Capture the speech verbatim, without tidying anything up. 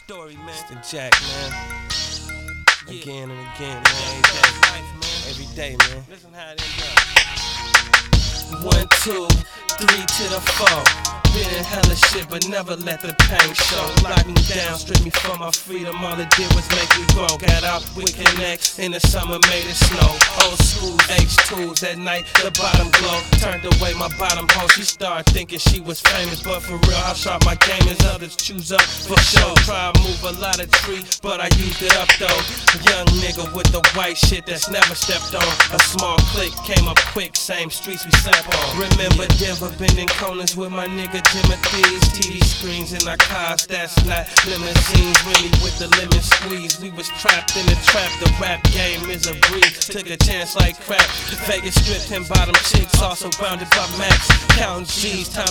story, man. It's the Jack, man. Again and again, man. Every day, man. Listen how it ends up. One, two, three to the four. Been in hella shit, but never let the pain show. Lock me down, strip me from my freedom. All it did was make me grow. Got out with connects in the summer, made it snow. Old school H twos at night, the bottom glow. Turned away my bottom hole. She started thinking she was famous, but for real, how sharp my game is. Others choose up for show. Try to move a lot of tree, but I used it up though. Young nigga with the white shit that's never stepped on. A small click came up quick, same streets we slept on. Remember Denver, been in corners with my nigga Timothy's, T V screens in our cars, that's not limousines. Really with the lemon squeeze, we was trapped in the trap. The rap game is a breeze, took a chance like crap. Vegas stripped him bottom chicks, all surrounded by Max. Counting G's, time